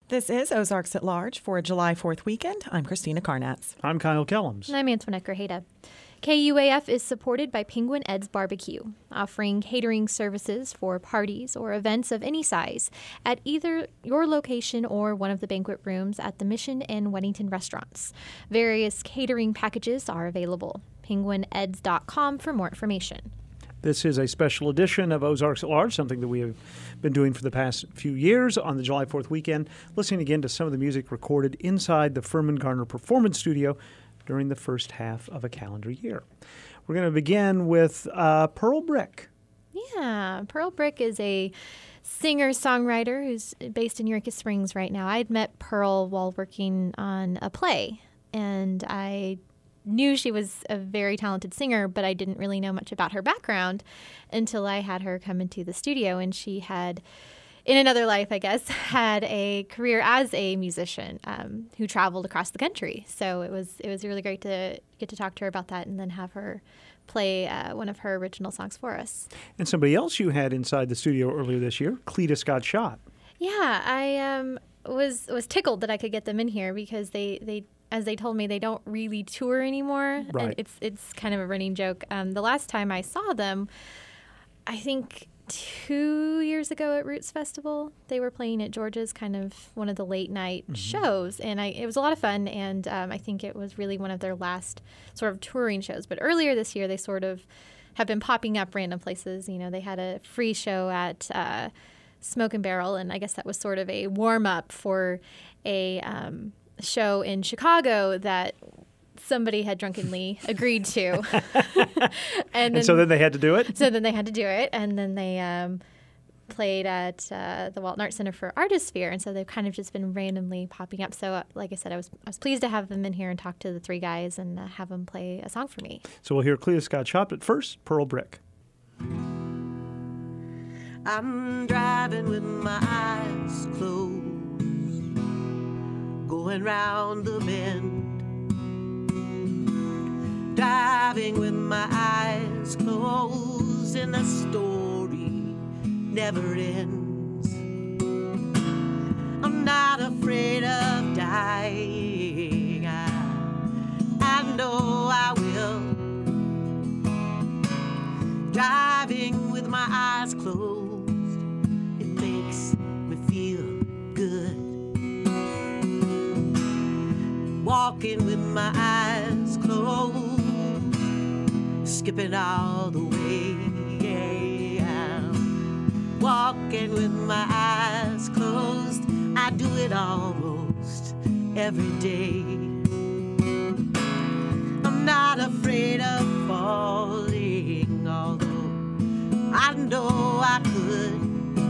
This is Ozarks at Large for July 4th weekend. I'm Christina Carnatz. I'm Kyle Kellums. And I'm Antoinette Grajeda. KUAF is supported by Penguin Ed's Barbecue, offering catering services for parties or events of any size at either your location or one of the banquet rooms at the Mission and Weddington restaurants. Various catering packages are available. PenguinEds.com for more information. This is a special edition of Ozarks at Large, something that we have been doing for the past few years on the July 4th weekend, listening again to some of the music recorded inside the Furman Garner Performance Studio during the first half of a calendar year. We're going to begin with Pearl Brick. Yeah, Pearl Brick is a singer-songwriter who's based in Eureka Springs right now. I had met Pearl while working on a play, and I knew she was a very talented singer, but I didn't really know much about her background until I had her come into the studio. And she had, in another life, I guess, had a career as a musician who traveled across the country. So it was really great to get to talk to her about that and then have her play one of her original songs for us. And somebody else you had inside the studio earlier this year, Cletus Got Shot. Yeah, I was tickled that I could get them in here because they as they told me, they don't really tour anymore. Right. And it's kind of a running joke. The last time I saw them, I think 2 years ago at Roots Festival, they were playing at George's, kind of one of the late night shows. And it was a lot of fun. And I think it was really one of their last sort of touring shows. But earlier this year, they sort of have been popping up random places. You know, they had a free show at Smoke and Barrel. And I guess that was sort of a warm up for a show in Chicago that somebody had drunkenly agreed to. and so then they had to do it? So then they had to do it. And then they played at the Walton Art Center for Artisphere. And so they've kind of just been randomly popping up. So like I said, I was pleased to have them in here and talk to the three guys and have them play a song for me. So we'll hear Cletus Got Shot, but first, Pearl Brick. I'm driving with my eyes closed, going round the bend, driving with my eyes closed, and the story never ends. I'm not afraid of dying, I know I will. Driving with my eyes closed, it makes me feel good. Walking with my eyes closed, skipping all the way. Walking with my eyes closed, I do it almost every day. I'm not afraid of falling, although I know I could.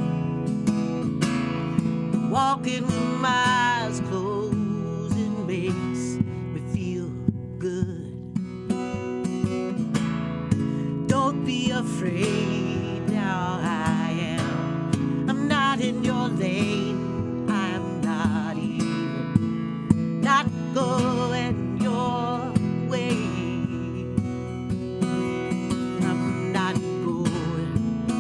Walking with my eyes closed, makes me feel good. Don't be afraid, now I am. I'm not in your lane, I'm not even not going your way. I'm not going,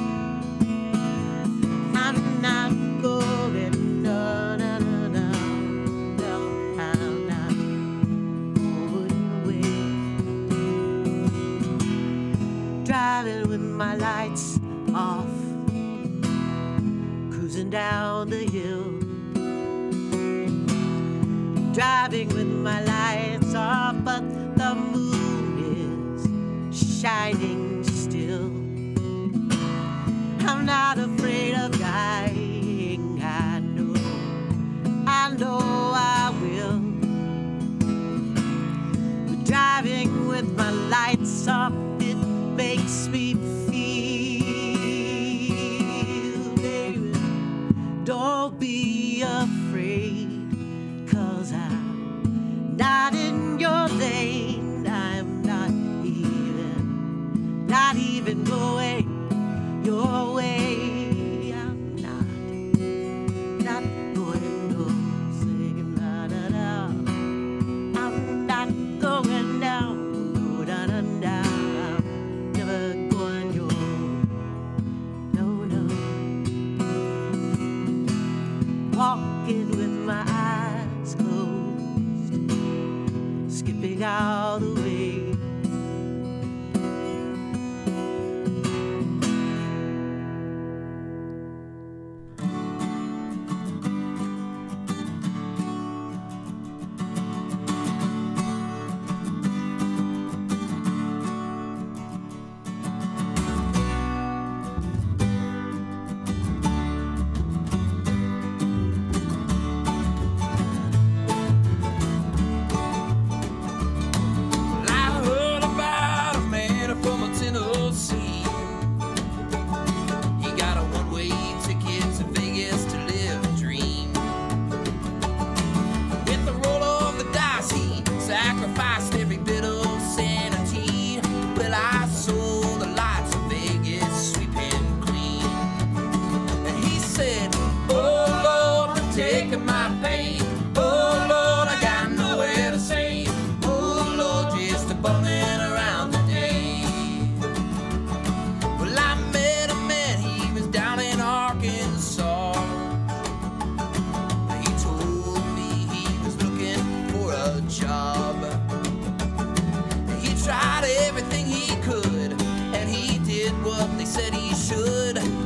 I'm not going. Driving with my lights off, cruising down the hill. Driving with my lights off, but the moon is shining still. I'm not afraid of dying, I know I will. But driving with my lights off, it makes me feel, baby, don't be afraid, 'cause I'm not in your lane, I'm not even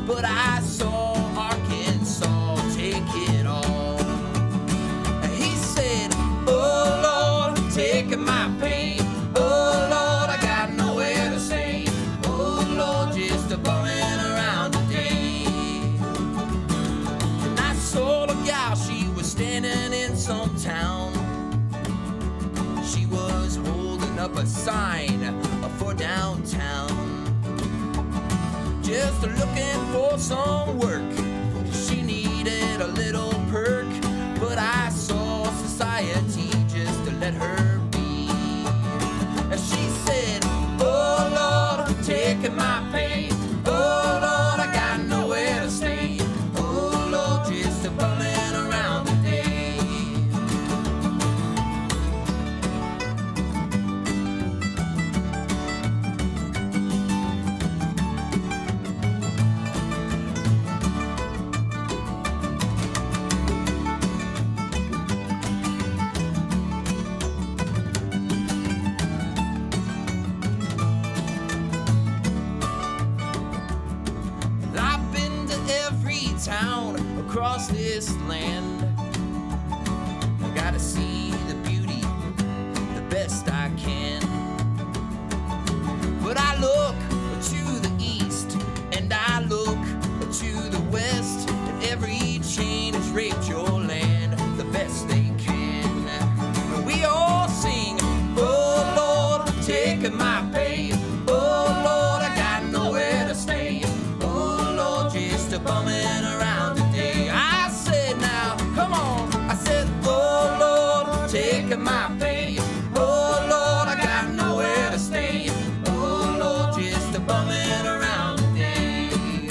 but I saw Arkansas take it all. He said, oh Lord, take my pain. Oh Lord, I got nowhere to stay. Oh Lord, just a bumming around today. And I saw a gal, she was standing in some town. She was holding up a sign for downtown, just looking for some work. She needed a little perk, but I saw society just to let her be. And she said, oh Lord, take my pain. Oh Lord, I got nowhere to stay. Oh Lord, just a bumming around today. I've been to every town across this land. I gotta see the beauty the best I can. But I look to the east and I look to the west, and every chain has raped your land the best they can. And we all sing, oh Lord, take my pain. Oh Lord, I got nowhere to stay. Oh Lord, just a bumming around today. I said now, come on. I said, oh Lord, take my pain. Oh Lord, I got nowhere to stay. Oh Lord, just a bumming around today.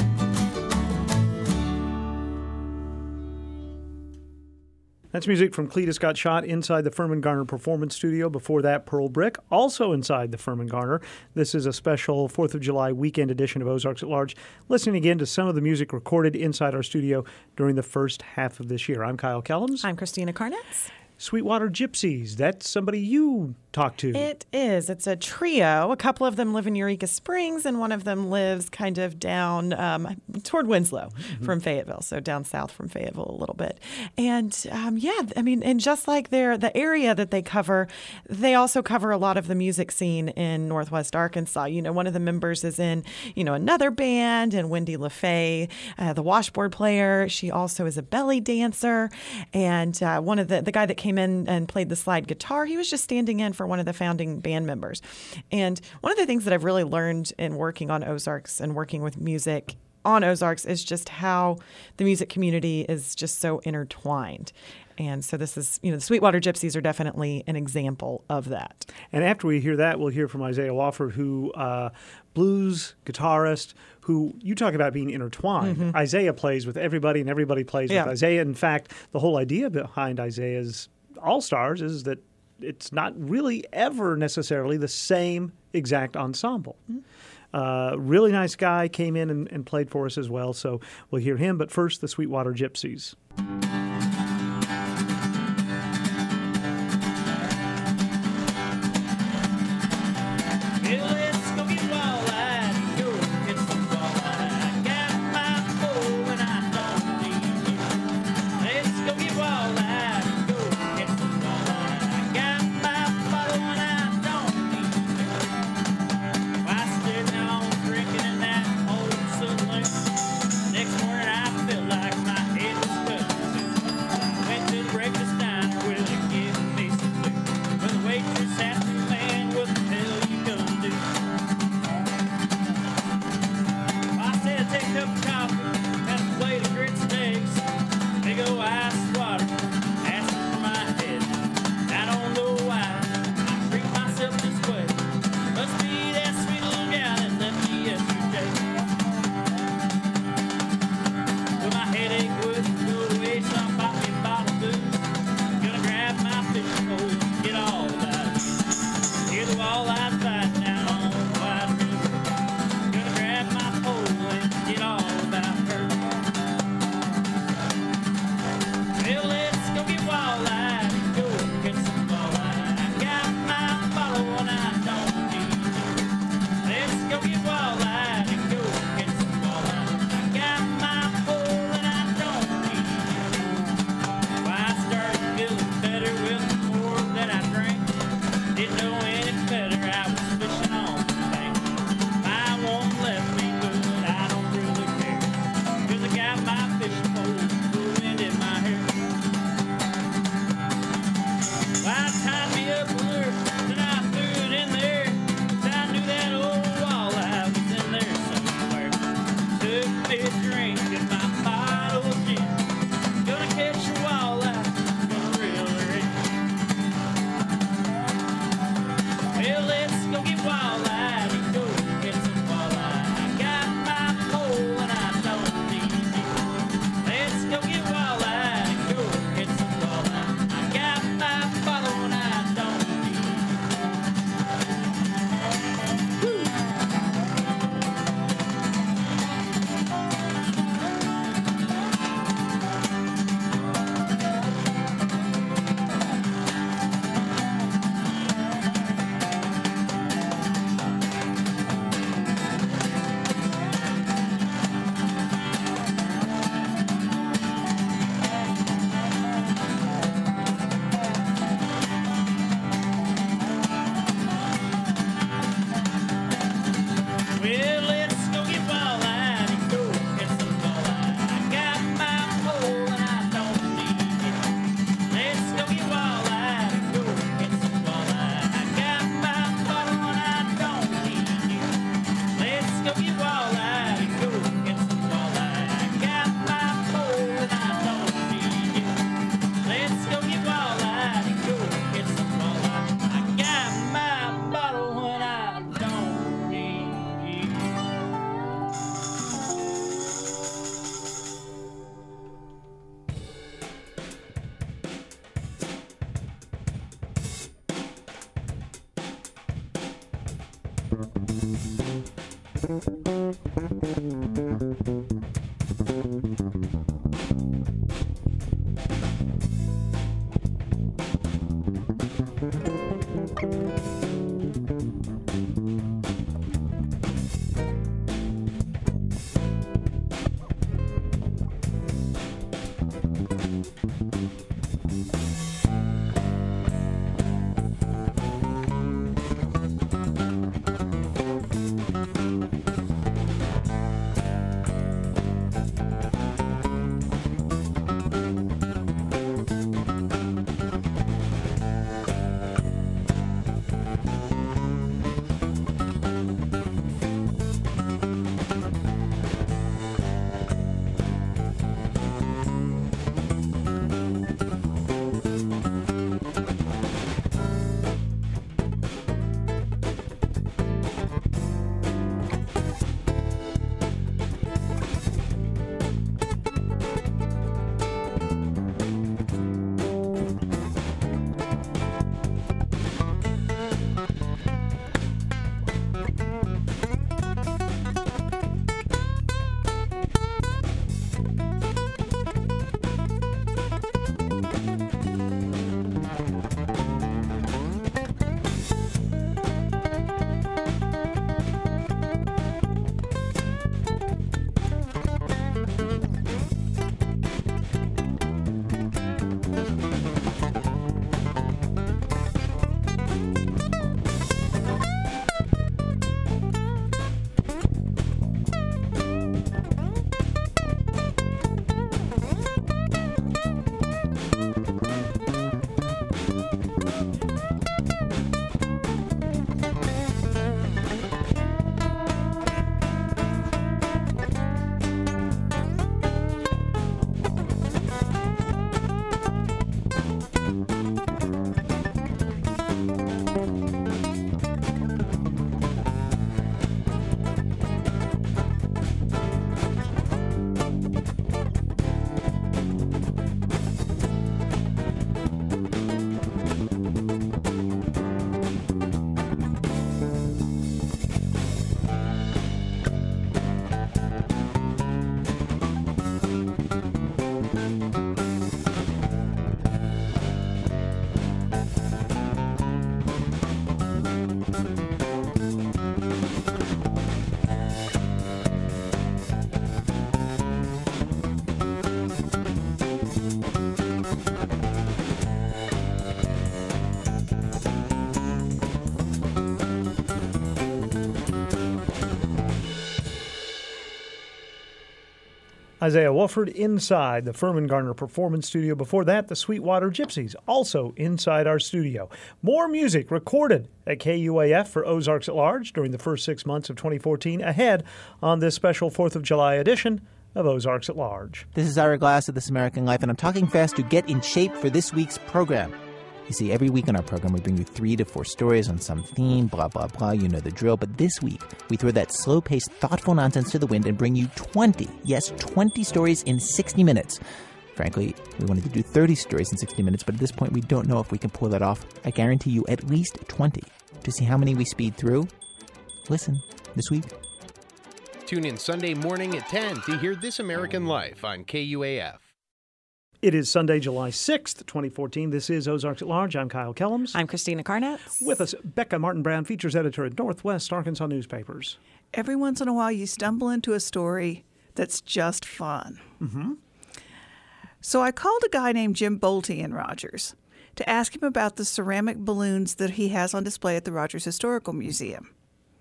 That's music from Cletus Got Shot inside the Furman Garner Performance Studio. Before that, Pearl Brick, also inside the Furman Garner. This is a special 4th of July weekend edition of Ozarks at Large, listening again to some of the music recorded inside our studio during the first half of this year. I'm Kyle Kellums. I'm Christina Carnetz. Sweetwater Gypsies, that's somebody you talked to. It is. It's a trio. A couple of them live in Eureka Springs, and one of them lives kind of down toward Winslow from Fayetteville, so down south from Fayetteville a little bit. And and just like the area that they cover, they also cover a lot of the music scene in Northwest Arkansas. You know, one of the members is in, another band, and Wendy LaFay, the washboard player. She also is a belly dancer, and one of the guy that came in and played the slide guitar, he was just standing in for one of the founding band members. And one of the things that I've really learned in working on Ozarks and working with music on Ozarks is just how the music community is just so intertwined. And so this is, the Sweetwater Gypsies are definitely an example of that. And after we hear that, we'll hear from Isaiah Wofford, who blues guitarist, who you talk about being intertwined. Isaiah plays with everybody, and everybody plays with Isaiah. In fact, the whole idea behind Isaiah's All-Stars is that it's not really ever necessarily the same exact ensemble. Really nice guy, came in and played for us as well, so we'll hear him. But first, the Sweetwater Gypsies. Big ol' ice water. Isaiah Wolford inside the Furman Garner Performance Studio. Before that, the Sweetwater Gypsies, also inside our studio. More music recorded at KUAF for Ozarks at Large during the first 6 months of 2014 ahead on this special 4th of July edition of Ozarks at Large. This is Ira Glass of This American Life, and I'm talking fast to get in shape for this week's program. You see, every week on our program, we bring you 3 to 4 stories on some theme, blah, blah, blah, you know the drill. But this week, we throw that slow-paced, thoughtful nonsense to the wind and bring you 20 stories in 60 minutes. Frankly, we wanted to do 30 stories in 60 minutes, but at this point, we don't know if we can pull that off. I guarantee you at least 20. To see how many we speed through, listen this week. Tune in Sunday morning at 10 to hear This American Life on KUAF. It is Sunday, July 6th, 2014. This is Ozarks at Large. I'm Kyle Kellums. I'm Christina Carnetz. With us, Becca Martin-Brown, features editor at Northwest Arkansas Newspapers. Every once in a while, you stumble into a story that's just fun. Mm-hmm. So I called a guy named Jim Bolte in Rogers to ask him about the ceramic balloons that he has on display at the Rogers Historical Museum.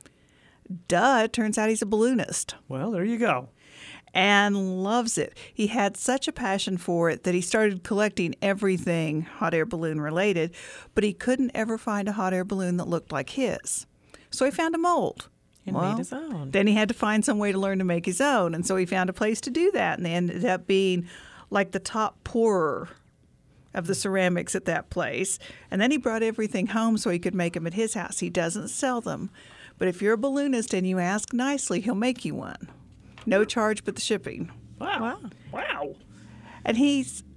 Duh, it turns out he's a balloonist. Well, there you go. And loves it. He had such a passion for it that he started collecting everything hot air balloon related, but he couldn't ever find a hot air balloon that looked like his. So he found a mold. And made his own. Then he had to find some way to learn to make his own, and so he found a place to do that, and they ended up being like the top pourer of the ceramics at that place. And then he brought everything home so he could make them at his house. He doesn't sell them, but if you're a balloonist and you ask nicely, he'll make you one. No charge but the shipping. Wow. And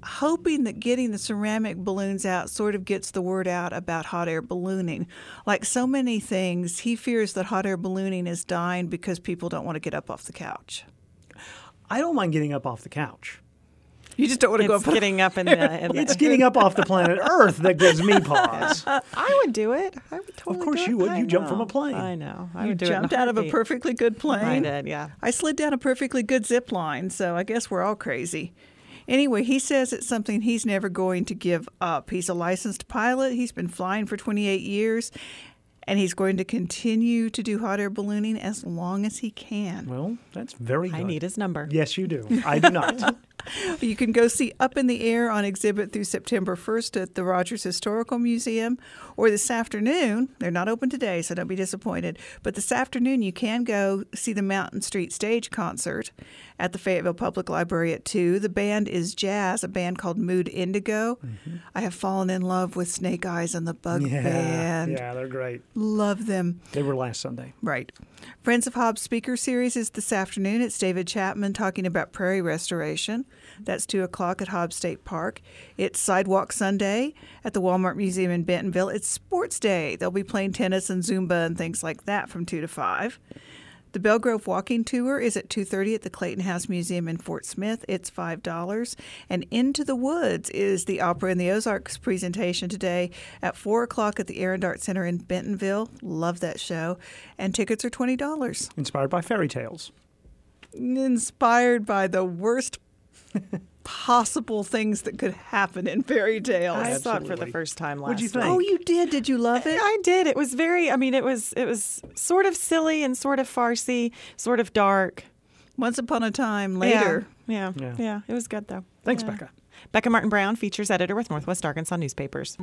hoping that getting the ceramic balloons out sort of gets the word out about hot air ballooning. Like so many things, he fears that hot air ballooning is dying because people don't want to get up off the couch. I don't mind getting up off the couch. You just don't want to go up. Getting up in the. It's getting up off the planet Earth that gives me pause. I would do it. I would totally. Of course do it. you would. I You jump from know. a plane. I know. I You would do jumped it in out of a heartbeat. perfectly good plane. I did, yeah. I slid down a perfectly good zip line, so I guess we're all crazy. Anyway, he says it's something he's never going to give up. He's a licensed pilot. He's been flying for 28 years, and he's going to continue to do hot air ballooning as long as he can. Well, that's very good. I need his number. Yes, you do. I do not. You can go see Up in the Air on exhibit through September 1st at the Rogers Historical Museum, or this afternoon. They're not open today, so don't be disappointed. But this afternoon, you can go see the Mountain Street Stage concert at the Fayetteville Public Library at 2. The band is jazz, a band called Mood Indigo. Mm-hmm. I have fallen in love with Snake Eyes and the Bug Band. Yeah, they're great. Love them. They were last Sunday. Right. Friends of Hobbs speaker series is this afternoon. It's David Chapman talking about prairie restoration. That's 2 o'clock at Hobbs State Park. It's Sidewalk Sunday at the Walmart Museum in Bentonville. It's Sports Day. They'll be playing tennis and Zumba and things like that from 2 to 5. The Belgrove Walking Tour is at 2:30 at the Clayton House Museum in Fort Smith. It's $5. And Into the Woods is the Opera in the Ozarks presentation today at 4 o'clock at the Aaron Dart Center in Bentonville. Love that show. And tickets are $20. Inspired by fairy tales. Inspired by the worst possible things that could happen in fairy tales. I saw it for Absolutely. the first time last What'd you week. think? Oh, you did? Did you love it? I did. It was very, I mean, it was sort of silly and sort of farcy, sort of dark. Once upon a time later. Yeah. Yeah. Yeah. It was good, though. Thanks, Yeah. Becca. Becca Martin Brown, features editor with Northwest Arkansas Newspapers.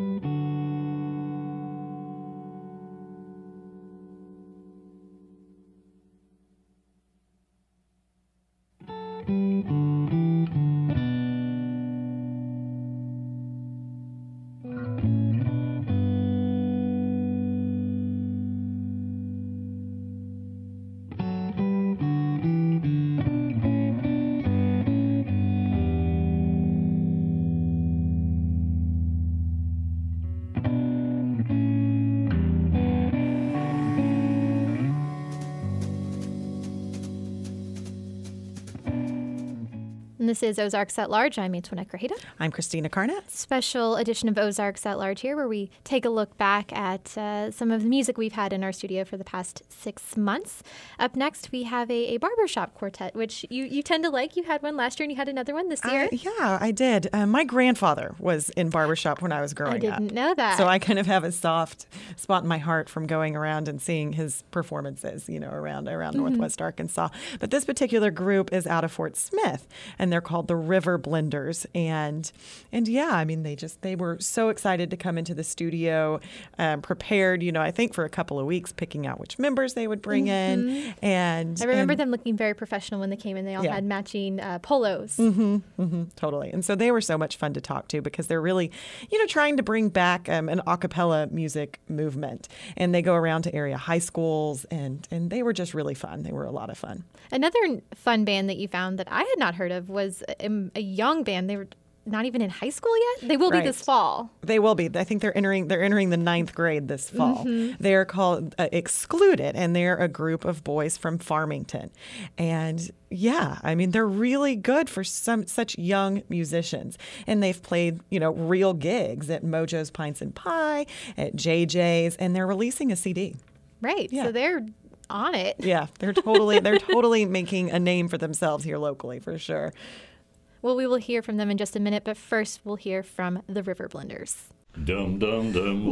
And this is Ozarks at Large. I'm Antoinette Grajeda. I'm Christina Carnett. Special edition of Ozarks at Large here, where we take a look back at some of the music we've had in our studio for the past 6 months. Up next, we have a barbershop quartet, which you tend to like. You had one last year, and you had another one this year. Yeah, I did. My grandfather was in barbershop when I was growing up. I didn't know that. So I kind of have a soft spot in my heart from going around and seeing his performances, around Northwest Arkansas. But this particular group is out of Fort Smith, and they're called the River Blenders. And yeah, I mean, they were so excited to come into the studio, prepared, I think for a couple of weeks, picking out which members they would bring in. And I remember them looking very professional when they came in. They all had matching polos. Totally. And so they were so much fun to talk to because they're really, trying to bring back an a cappella music movement. And they go around to area high schools, and they were just really fun. They were a lot of fun. Another fun band that you found that I had not heard of was a young band. They were not even in high school yet. They will be this fall. They will be. I think they're entering the 9th grade this fall. They're called Excluded, and they're a group of boys from Farmington. And yeah, I mean, they're really good for such young musicians. And they've played, real gigs at Mojo's Pints and Pie, at JJ's, and they're releasing a CD. Right. Yeah. So they're on it. Yeah, they're totally making a name for themselves here locally, for sure. Well, we will hear from them in just a minute, but first we'll hear from the River Blenders. Dum dum dum.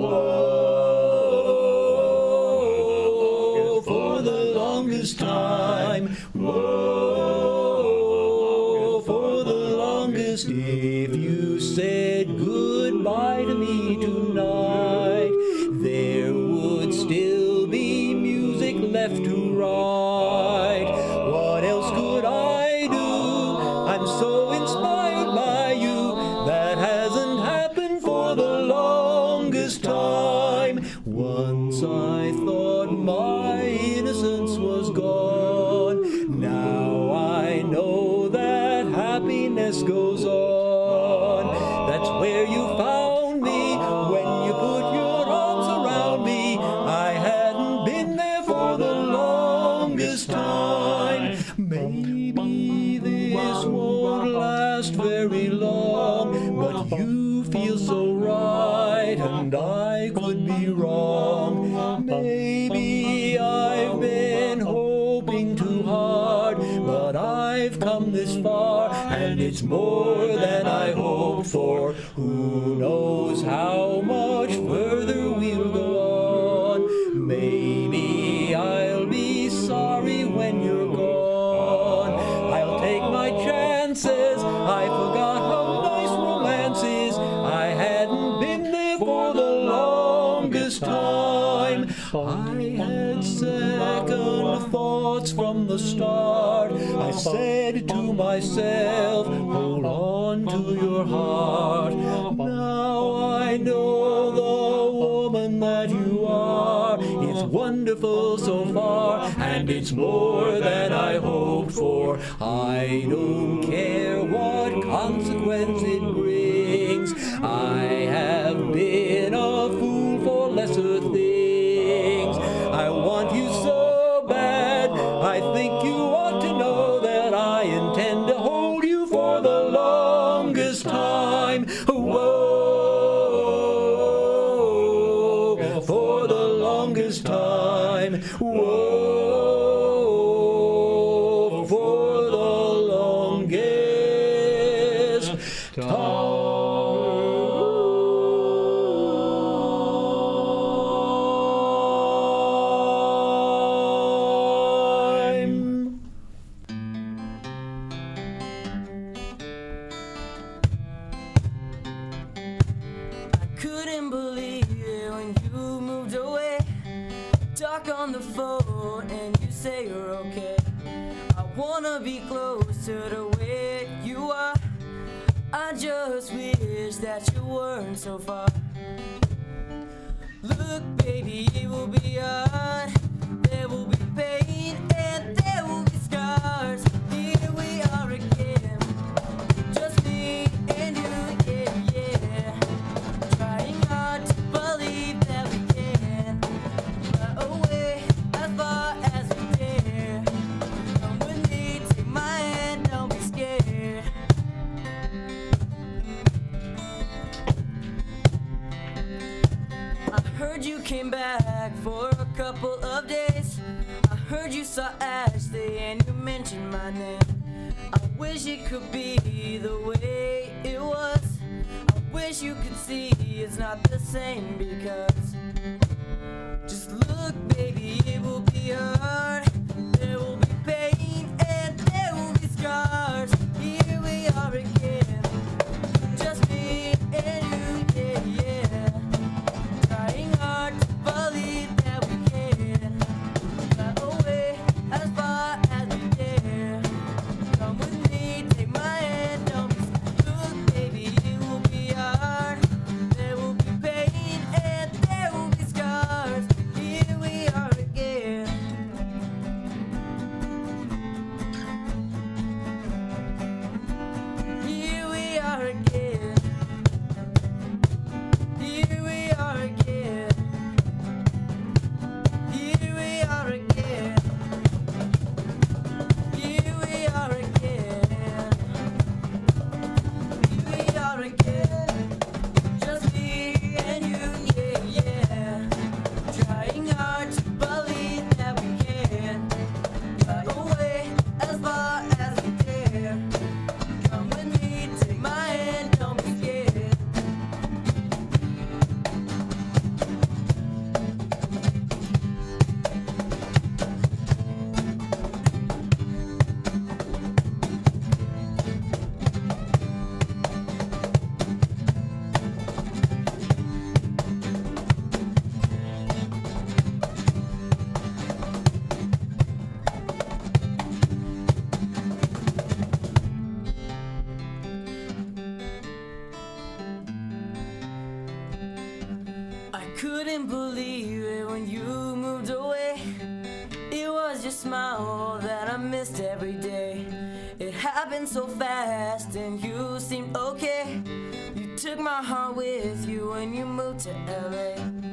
Whoa, for the longest time. Whoa, for the longest. If you said goodbye to me tonight, there would still be music left to write. What else could I do? I'm so inspired by you. That hasn't happened for the longest time. Once I thought my innocence was gone. Now I know that happiness goes on. where you found me when you put your arms around me. I hadn't been there for the longest time. Maybe this won't last very long, but you feel so right, and I could be wrong. Maybe I've been hoping too hard, but I've come this far, and it's more than I hoped for. Who knows how much further we'll go on? Maybe I'll be sorry when you're gone. I'll take my chances. I forgot how nice romance is. I hadn't been there for the longest time. I had second thoughts from the start. I said to myself, hold on to your heart. Now I know the woman that you are. It's wonderful so far, and it's more than I hoped for. I don't care what consequence it brings. I have been a fool for lesser things. I want you so bad. I think you ought to know that I intend to hold you for the longest time. Whoa, for the longest time. Whoa, for the longest time. Couldn't believe it when you moved away. Talk on the phone and you say you're okay. I wanna be close to the way you are. I just wish that you weren't so far. Look, baby, it will be hard. There will be pain and there will be scars. Here we are again, just me and you, yeah, yeah. Trying hard to believe that we can fly away as far as we dare. Come with me, take my hand, don't be scared. I heard you came back for a couple of days. I heard you saw Ashley and you mentioned my name. I wish it could be the way it was. I wish you could see it's not the same, because just look, baby, it will be hard. There will be pain and there will be scars. Here we are again, just me and you, yeah, yeah. Trying hard to believe that we can fly away as far as we dare. Come with me, take my hand, don't be scared. Look, baby, it will be hard. There will be pain and there will be scars. Here we are again. Here we are again. Here we are again. Here we are again. Here we are again. Here we are again. Just me and you, yeah, yeah. Trying hard to believe that we can fly away as far as we dare. Come with me, take my hand, don't be scared. I couldn't believe it when you moved away. It was your smile that I missed every day. It happened so fast and you seemed okay. You took my heart with you when you moved to LA.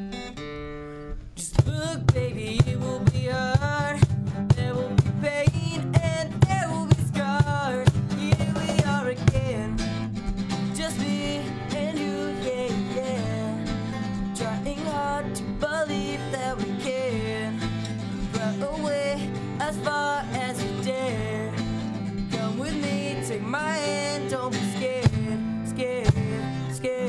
Just look, baby, it will be hard. There will be pain and there will be scars. Here we are again, just me and you, yeah, yeah. Trying hard to believe that we can fly away as far as we dare. Come with me, take my hand, don't be scared, scared, scared.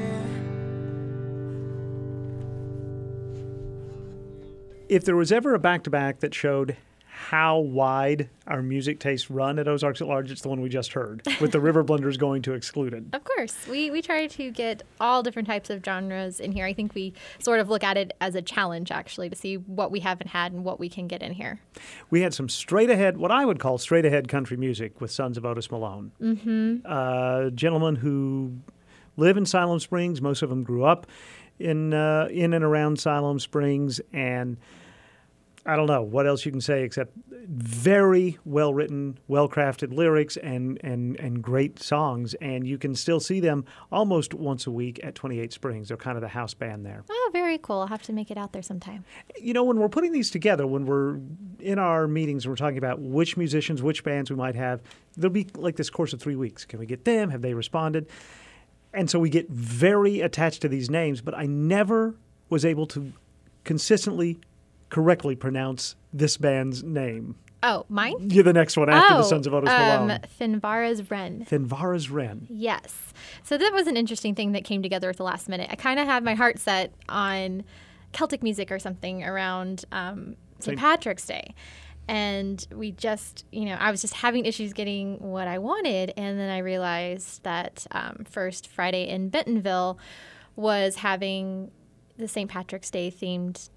If there was ever a back-to-back that showed how wide our music tastes run at Ozarks at Large, it's the one we just heard, with the River Blenders going to Excluded. Of course. We try to get all different types of genres in here. I think we sort of look at it as a challenge, actually, to see what we haven't had and what we can get in here. We had some straight-ahead, what I would call straight-ahead country music with Sons of Otis Malone. Mm-hmm. Gentlemen who live in Siloam Springs. Most of them grew up in and around Siloam Springs, and I don't know what else you can say except very well-written, well-crafted lyrics and great songs. And you can still see them almost once a week at 28 Springs. They're kind of the house band there. Oh, very cool. I'll have to make it out there sometime. You know, when we're putting these together, when we're in our meetings and we're talking about which musicians, which bands we might have, there'll be like this course of 3 weeks. Can we get them? Have they responded? And so we get very attached to these names, but I never was able to consistently correctly pronounce this band's name. Oh, mine? Yeah, the next one after the Sons of Otis Malone. Finvara's Wren. Finvara's Wren. Yes. So that was an interesting thing that came together at the last minute. I kind of had my heart set on Celtic music or something around St. Patrick's Day. And we just, I was just having issues getting what I wanted. And then I realized that First Friday in Bentonville was having the St. Patrick's Day themed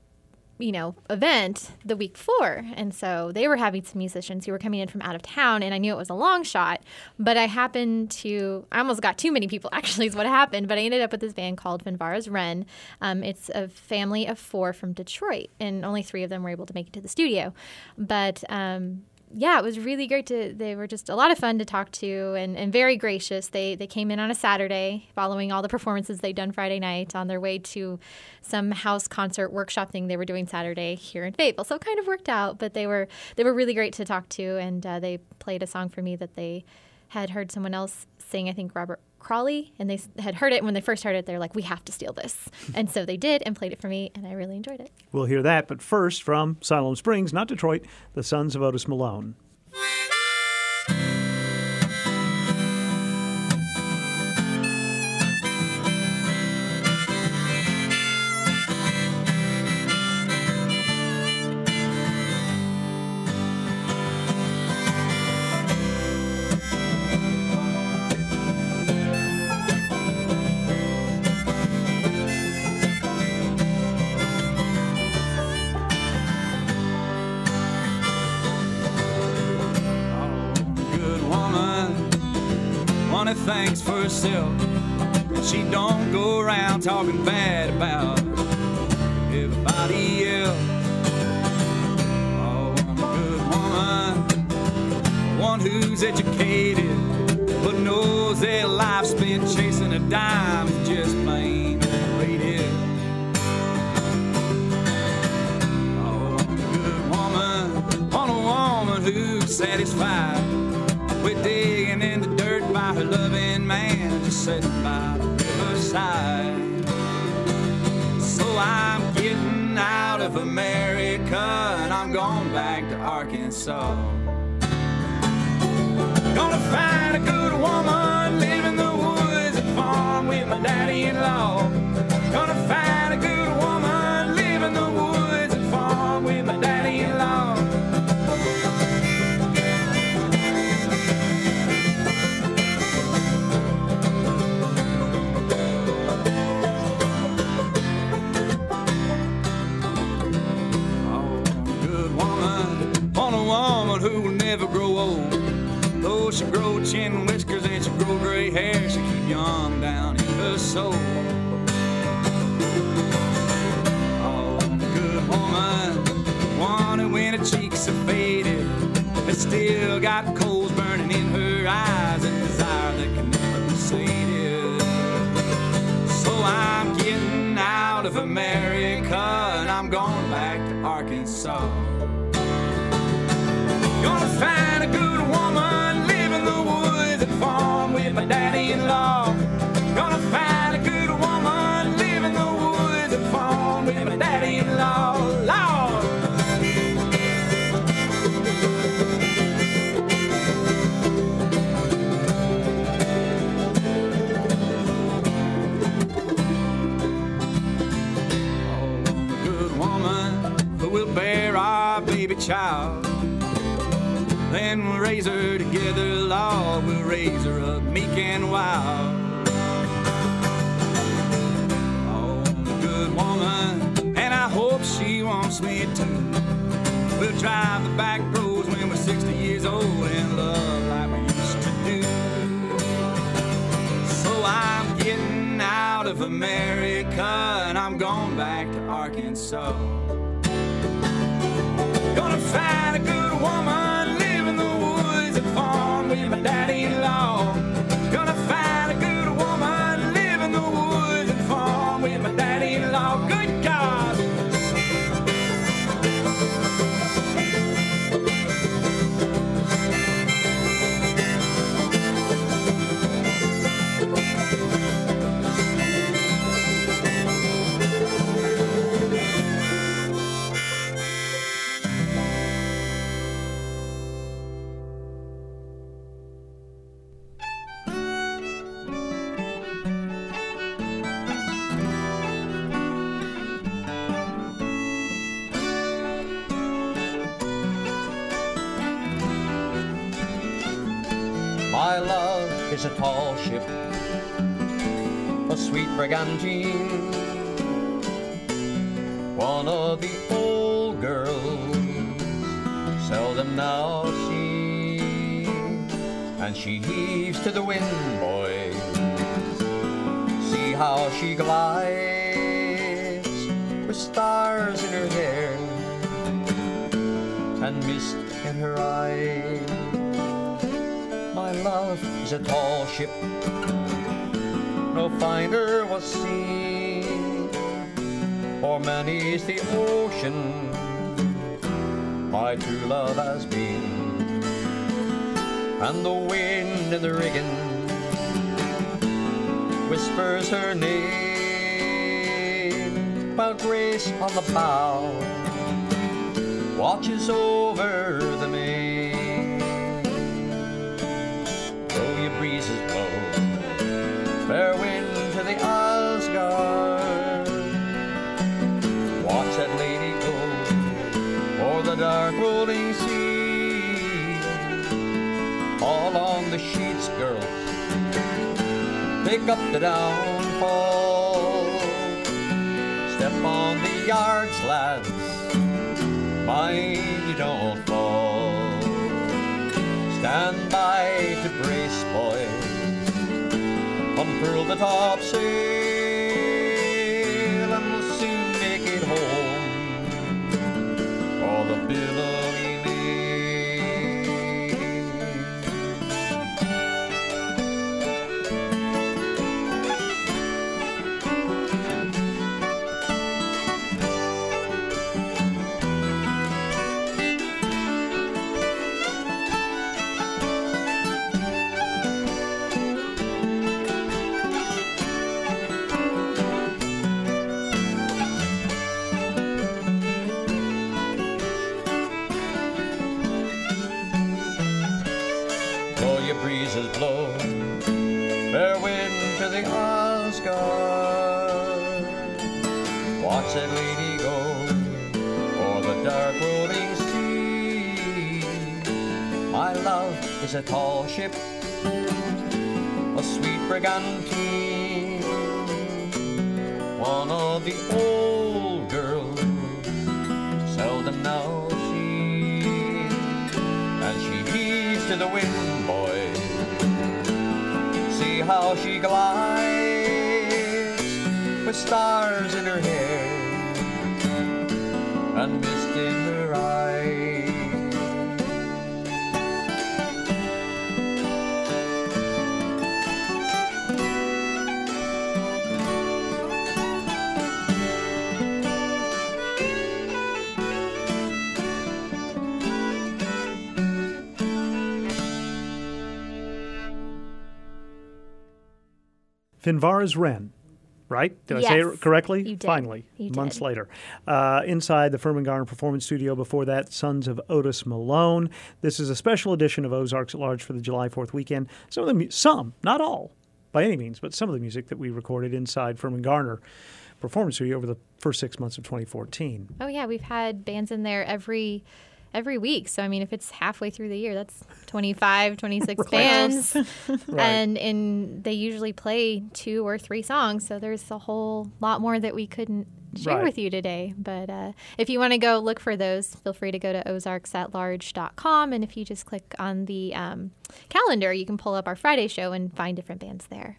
event the week before. And so they were having some musicians who were coming in from out of town, and I knew it was a long shot, but I almost got too many people, actually, is what happened, but I ended up with this band called Finvara's Wren. It's a family of 4 from Detroit, and only 3 of them were able to make it to the studio. But yeah, it was really great. They were just a lot of fun to talk to and very gracious. They came in on a Saturday following all the performances they'd done Friday night on their way to some house concert workshop thing they were doing Saturday here in Fayetteville. So it kind of worked out, but they were really great to talk to, and they played a song for me that they had heard someone else sing, I think Robert Crawley, and they had heard it. And when they first heard it, they were like, we have to steal this. And so they did and played it for me, and I really enjoyed it. We'll hear that, but first from Siloam Springs, not Detroit, the Sons of Otis Malone. Thanks for herself, and she don't go around talking bad about everybody else. Oh, a good woman, one who's educated, but knows that life spent chasing a dime is just plain overrated. Oh, a good woman, want a woman who's satisfied with digging in the dirt by her loving man, just sitting by the riverside. So I'm getting out of America and I'm going back to Arkansas. Gonna find a good woman, live in the woods and farm with my daddy-in-law. Gonna find a good woman, live in the woods and farm with my daddy-in-law. Who will never grow old. Though she grow chin whiskers and she grow gray hair, she keep young down in her soul. Oh, good woman, one who when her cheeks are faded, has still got coals burning in her eyes and desire that can never be sated. of America, and I'm going back to Arkansas. Gonna find a good woman, live in the woods and farm with my daddy-in-law. Gonna find a good woman, live in the woods and farm with my daddy-in-law. Lord! We'll bear our baby child. Then we'll raise her together, Lord. We'll raise her up meek and wild. Oh, a good woman, and I hope she wants me too. We'll drive the back roads when we're 60 years old and love like we used to do. So I'm getting out of America and I'm going back to Arkansas. Gonna find a good woman, live in the woods and farm with my daddy-in-law. Gonna find a good woman, live in the woods and farm with my daddy-in-law. Good God! My love is a tall ship, a sweet brigantine, one of the old girls seldom now seen. And she heaves to the wind, boys, see how she glides, with stars in her hair and mist in her eyes. My love is a tall ship, no finer was seen, for many's the ocean my true love has been. And the wind in the rigging whispers her name, while Grace on the bow watches over the main. Breezes blow, fair wind to the Asgard. Watch that lady go o'er the dark rolling sea. All on the sheets, girls, pick up the downfall. Step on the yards, lads, mind you don't fall. Stand by to brace, boys, unfurl the topsail, and we'll soon make it home for the billowy breezes blow, fair wind to the Asgard. Watch that lady go o'er the dark rolling sea. My love is a tall ship, a sweet brigantine, one of the old girls seldom now seen. And she heaves to the wind, boys, see how she glides, with stars in her hair and mist in her eyes. Finvar's Wren. Right? Did I say Yes, it correctly? you did. Finally, You months did. later. Inside the Furman Garner Performance Studio. Before that, Sons of Otis Malone. This is a special edition of Ozarks at Large for the July 4th weekend. Some, not all, by any means, but some of the music that we recorded inside Furman Garner Performance Studio over the first 6 months of 2014. Oh yeah, we've had bands in there every week. So I mean, if it's halfway through the year, that's 25, 26 bands. Right. And they usually play 2 or 3 songs. So there's a whole lot more that we couldn't share Right. with you today. But if you want to go look for those, feel free to go to ozarksatlarge.com. And if you just click on the calendar, you can pull up our Friday show and find different bands there.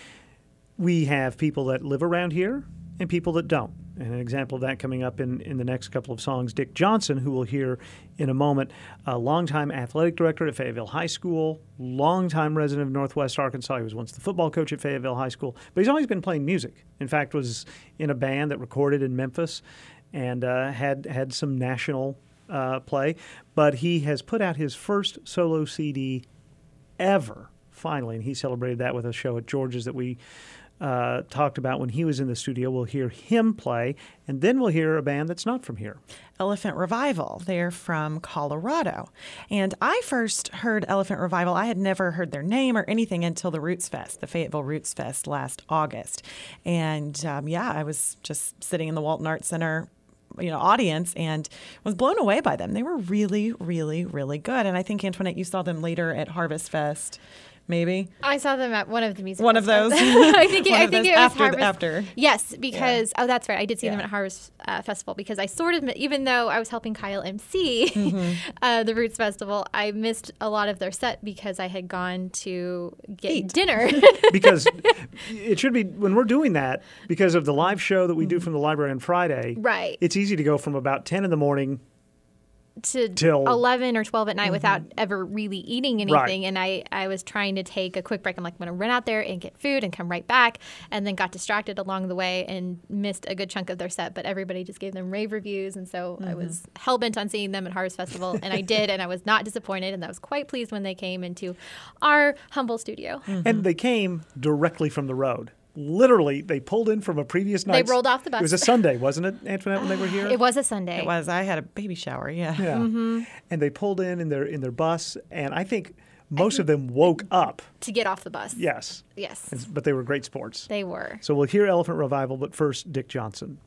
We have people that live around here and people that don't. And an example of that coming up in the next couple of songs. Dick Johnson, who we'll hear in a moment, a longtime athletic director at Fayetteville High School, longtime resident of Northwest Arkansas. He was once the football coach at Fayetteville High School, but he's always been playing music. In fact, was in a band that recorded in Memphis and had some national play. But he has put out his first solo CD ever, finally, and he celebrated that with a show at George's that we talked about when he was in the studio. We'll hear him play, and then we'll hear a band that's not from here. Elephant Revival. They're from Colorado. And I first heard Elephant Revival. I had never heard their name or anything until the Roots Fest, the Fayetteville Roots Fest last August. And I was just sitting in the Walton Arts Center audience and was blown away by them. They were really, really, really good. And I think, Antoinette, you saw them later at Harvest Fest. Maybe I saw them at one of the music. One of those. I think it was after. Harvest. Yes, because that's right. I did see them at Harvest Festival because I sort of, even though I was helping Kyle MC the Roots Festival, I missed a lot of their set because I had gone to get dinner. Because it should be when we're doing that, because of the live show that we do from the library on Friday. Right. It's easy to go from about 10 in the morning till 11 or 12 at night without ever really eating anything. Right. And I was trying to take a quick break. I'm like, I'm going to run out there and get food and come right back. And then got distracted along the way and missed a good chunk of their set. But everybody just gave them rave reviews. And so I was hell-bent on seeing them at Harvest Festival. And I did. And I was not disappointed. And I was quite pleased when they came into our humble studio. And they came directly from the road. Literally, they pulled in from a previous night. They rolled off the bus. It was a Sunday, wasn't it, Antoinette, when they were here? It was a Sunday. It was. I had a baby shower, yeah. And they pulled in their bus, and I think most of them woke up. To get off the bus. Yes. Yes. But they were great sports. They were. So we'll hear Elephant Revival, but first, Dick Johnson.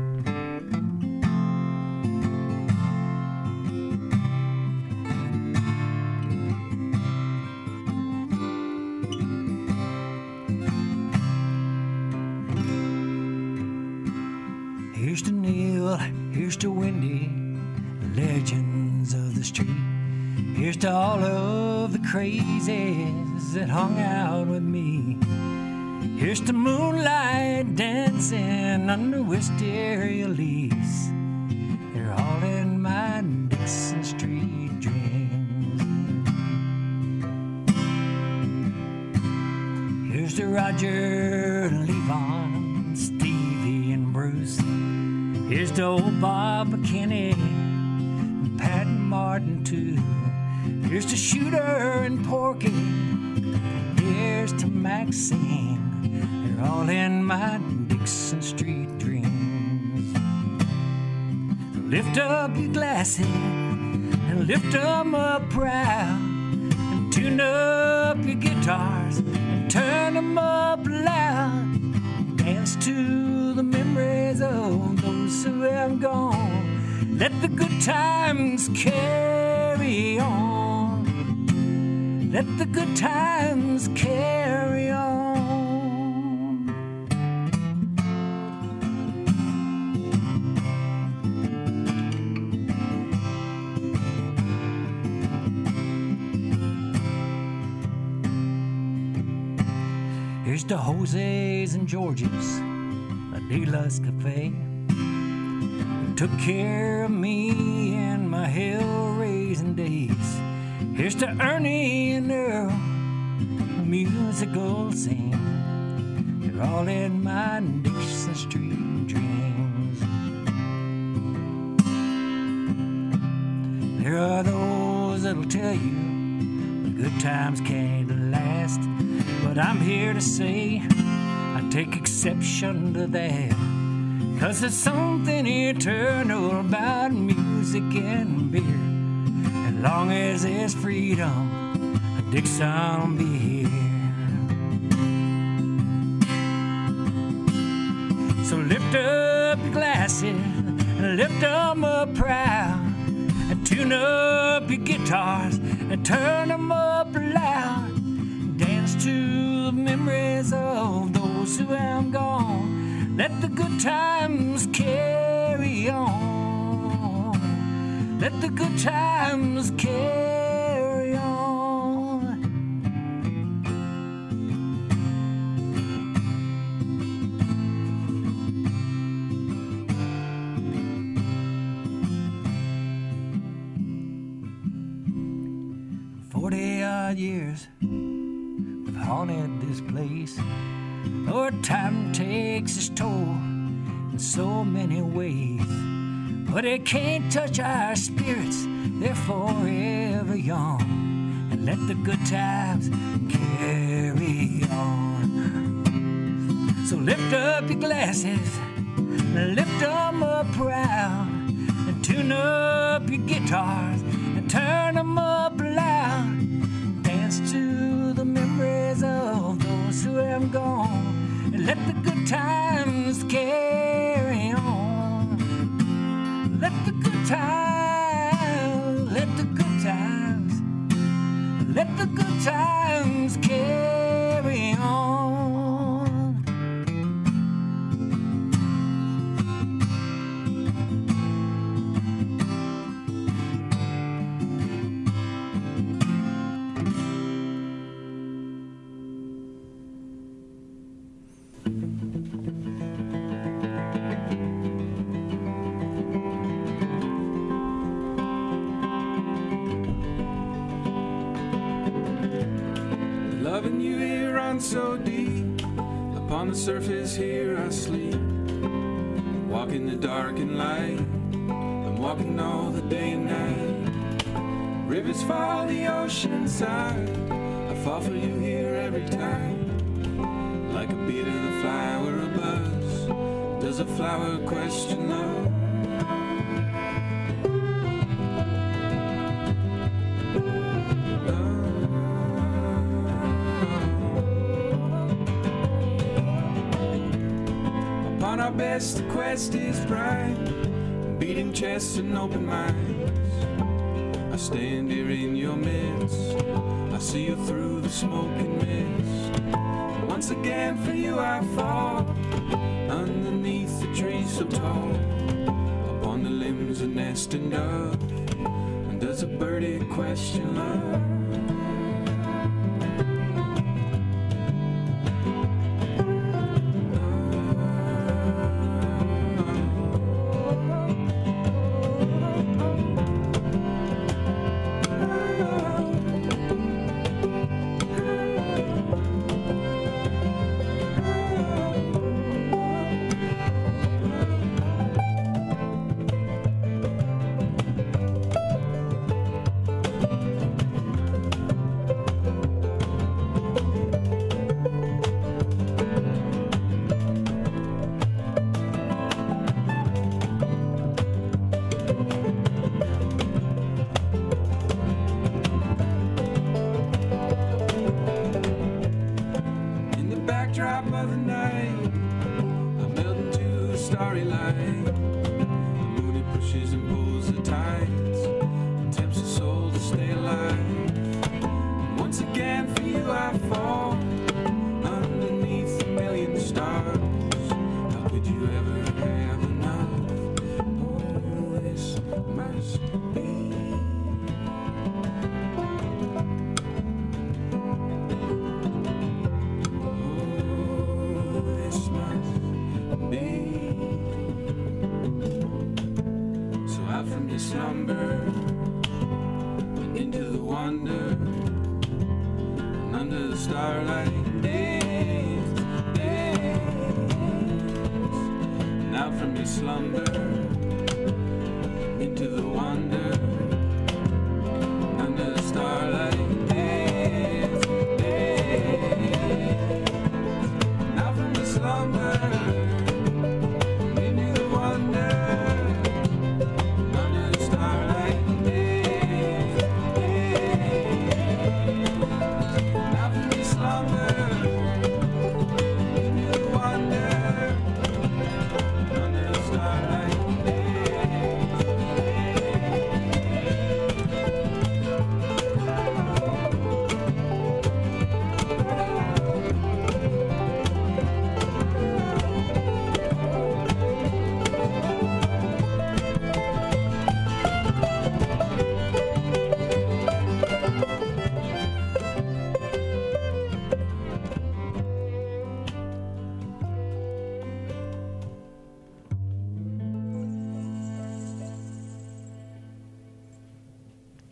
Here's to Neil, here's to Wendy, legends of the street. Here's to all of the crazies that hung out with me. Here's to moonlight dancing under wisteria leaves. They're all in my Dixon Street dreams. Here's to Roger and Levon, Stevie and Bruce. Here's to old Bob McKinney and Pat and Martin too. Here's to Shooter and Porky. Here's to Maxine. They're all in my Dixon Street dreams. Lift up your glasses and lift them up proud. And tune up your guitars and turn them up loud. Dance to the memories of those who have gone. Let the good times carry on. Let the good times carry on. Here's to Jose's and George's, Adila's Cafe. Took care of me in my hell-raising days. Here's to Ernie and Earl, the musical scene. They're all in my Dixon Street dreams. There are those that'll tell you the good times can't last, but I'm here to say take exception to that. 'Cause there's something eternal about music and beer. As long as there's freedom, Dixon will be here. So lift up your glasses, lift them up proud, and tune up your guitars and turn them up loud. Dance to the memories of those who have gone. Let the good times carry on. Let the good times carry on. 40-odd years we've haunted this place. Lord, time takes its toll in so many ways, but it can't touch our spirits, they're forever young. And let the good times carry on. So lift up your glasses, lift them up proud, and tune up your guitars and turn them up loud. Dance to the memories of those who have gone, and let the good times carry on. Let the good times, let the good times, let the good times carry on. Loving you here runs so deep. Upon the surface here I sleep. Walking the dark and light. I'm walking all the day and night. Rivers fall the ocean side. I fall for you here every time. Like a beat of the flower, a buzz. Does a flower question love? Our best, the quest is bright, beating chests and open minds. I stand here in your midst, I see you through the smoke and mist. And once again for you I fall, underneath the trees so tall. Upon the limbs a nesting dove, and does a birdie question love?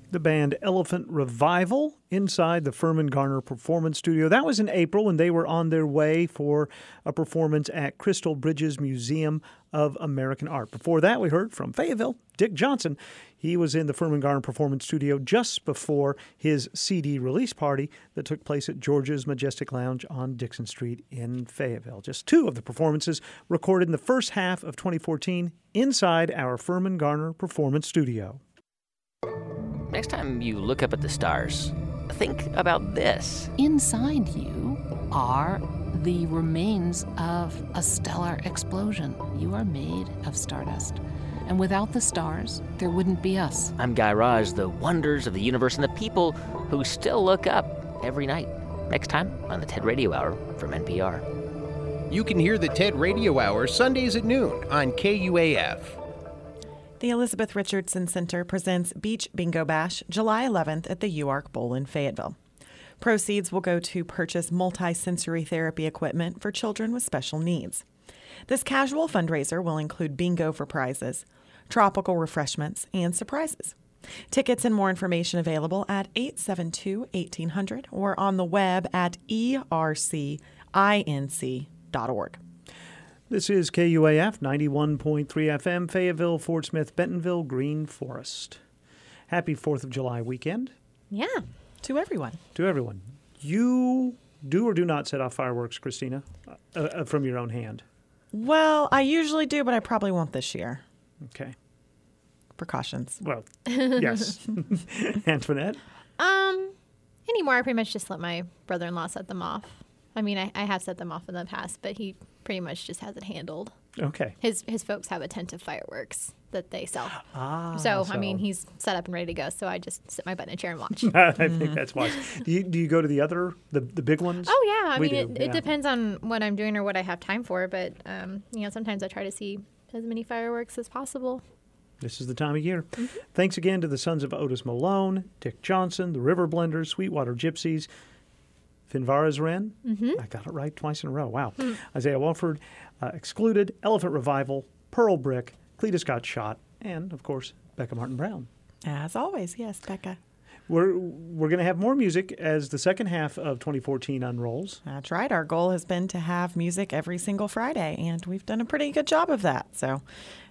The band Elephant Revival inside the Furman Garner Performance Studio. That was in April when they were on their way for a performance at Crystal Bridges Museum of American Art. Before that, we heard from Fayetteville, Dick Johnson. He was in the Furman Garner Performance Studio just before his CD release party that took place at George's Majestic Lounge on Dixon Street in Fayetteville. Just two of the performances recorded in the first half of 2014 inside our Furman Garner Performance Studio. Next time you look up at the stars, think about this. Inside you are the remains of a stellar explosion. You are made of stardust. And without the stars, there wouldn't be us. I'm Guy Raz, the wonders of the universe and the people who still look up every night. Next time on the TED Radio Hour from NPR. You can hear the TED Radio Hour Sundays at noon on KUAF. The Elizabeth Richardson Center presents Beach Bingo Bash July 11th at the UARC Bowl in Fayetteville. Proceeds will go to purchase multi-sensory therapy equipment for children with special needs. This casual fundraiser will include bingo for prizes, tropical refreshments, and surprises. Tickets and more information available at 872-1800 or on the web at ercinc.org. This is KUAF 91.3 FM, Fayetteville, Fort Smith, Bentonville, Green Forest. Happy 4th of July weekend. Yeah. To everyone. To everyone. You do or do not set off fireworks, Christina, from your own hand? Well, I usually do, but I probably won't this year. Okay. Precautions. Well, yes. Antoinette? Anymore, I pretty much just let my brother-in-law set them off. I mean, I have set them off in the past, but he pretty much just has it handled. Okay. His folks have a tent of fireworks that they sell. So, I mean, he's set up and ready to go, so I just sit my butt in a chair and watch. I think that's wise. Do you go to the other, the big ones? Oh, yeah. I mean, yeah. It depends on what I'm doing or what I have time for, but, sometimes I try to see as many fireworks as possible. This is the time of year. Mm-hmm. Thanks again to the Sons of Otis Malone, Dick Johnson, the River Blenders, Sweetwater Gypsies, Finvara's Wren. Mm-hmm. I got it right twice in a row. Wow. Mm. Isaiah Walford, Excluded, Elephant Revival, Pearl Brick, Cletus Got Shot, and, of course, Becca Martin Brown. As always, yes, Becca. We're going to have more music as the second half of 2014 unrolls. That's right. Our goal has been to have music every single Friday, and we've done a pretty good job of that. So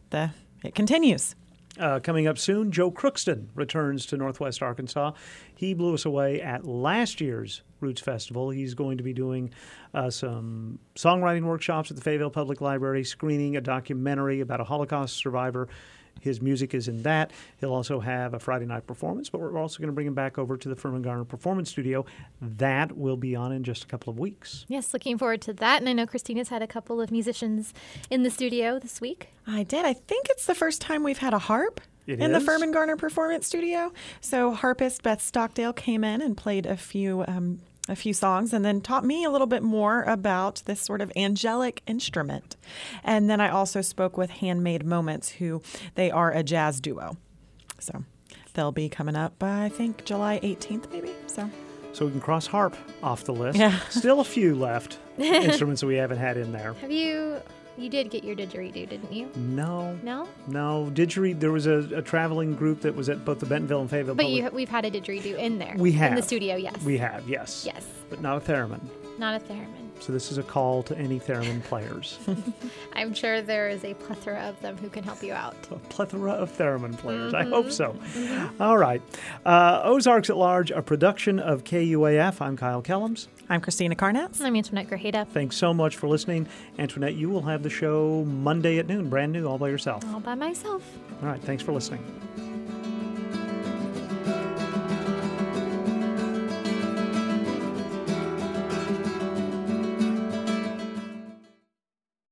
it continues. Coming up soon, Joe Crookston returns to Northwest Arkansas. He blew us away at last year's Roots Festival. He's going to be doing some songwriting workshops at the Fayetteville Public Library, screening a documentary about a Holocaust survivor. His music is in that. He'll also have a Friday night performance, but we're also going to bring him back over to the Furman Garner Performance Studio. That will be on in just a couple of weeks. Yes, looking forward to that. And I know Christina's had a couple of musicians in the studio this week. I did. I think it's the first time we've had a harp in the Furman Garner Performance Studio. So harpist Beth Stockdale came in and played a few songs and then taught me a little bit more about this sort of angelic instrument. And then I also spoke with Handmade Moments, who they are a jazz duo. So they'll be coming up, I think, July 18th maybe. So we can cross harp off the list. Yeah. Still a few left instruments that we haven't had in there. Have you did get your didgeridoo, didn't you? No. No? No. Didgeridoo, there was a traveling group that was at both the Bentonville and Fayetteville. But we've had a didgeridoo in there. We have. In the studio, yes. We have, yes. Yes. But not a theremin. Not a theremin. So this is a call to any theremin players. I'm sure there is a plethora of them who can help you out. A plethora of theremin players. Mm-hmm. I hope so. Mm-hmm. All right. Ozarks at Large, a production of KUAF. I'm Kyle Kellums. I'm Christina Karnatz. I'm Antoinette Grajeda. Thanks so much for listening. Antoinette, you will have the show Monday at noon, brand new, all by yourself. All by myself. All right. Thanks for listening.